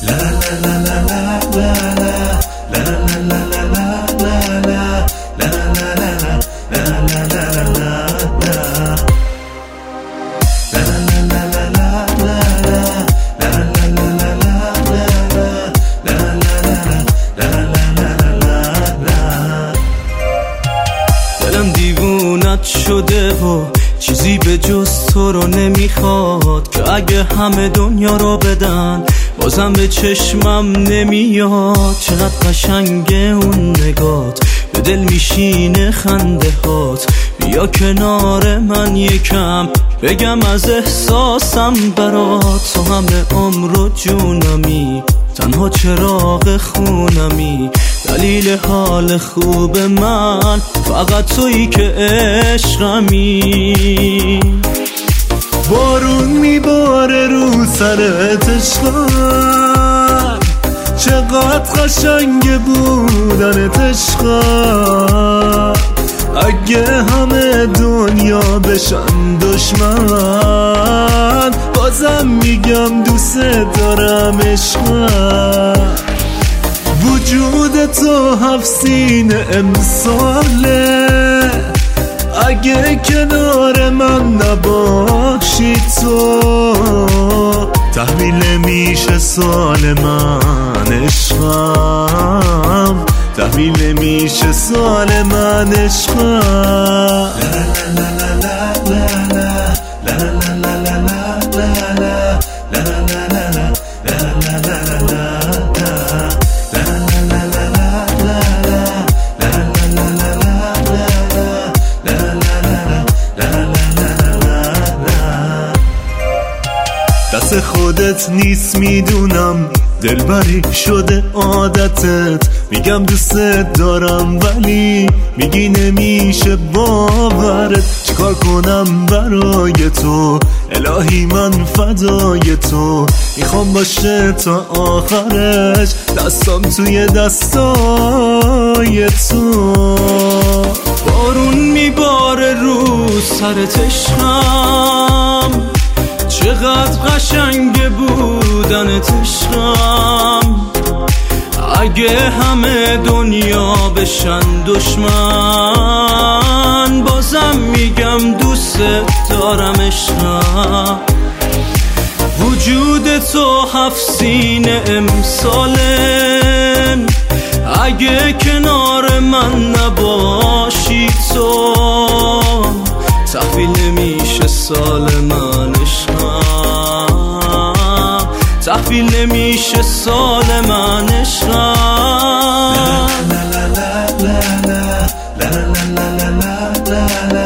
دلم دیوونت شده و چیزی به جز تو رو نمیخواد، که اگه همه دنیا رو بدن بازم به چشمم نمیاد. چقدر قشنگه اون نگات، به دل میشینه خنده هات. بیا کنار من یکم بگم از احساسم برات. تو همه عمر و جونمی، تنها چراغ خونمی، دلیل حال خوب من فقط تویی که عشقمی. بارون میباره رو سرت عشقم، چقدر قشنگ بودنت عشقم. اگه همه دنیا بشن دشمن، بازم میگم دوست دارم عشقم. وجود تو 7 سینه امساله، اگه کنار من نباشی تو تحویل میشه سال من عشقم. تحویل میشه سال من عشقم. دست خودت نیست میدونم، دلبری شده عادتت. میگم دوست دارم ولی میگی نمیشه باورت. چیکار کنم برای تو الهی، من فدای تو. میخوام باشه تا آخرش، دستم توی دستای تو. بارون میباره رو سرت عشقم، چقدر قشنگ بودنت عشقم. اگه همه دنیا بشن دشمن، بازم میگم دوست دارم عشقم. وجود تو 7 سینه امساله، اگه کنار من نباشی تو تحویل نمیشه سال من عشقم. تحویل نمیشه سال من عشقم.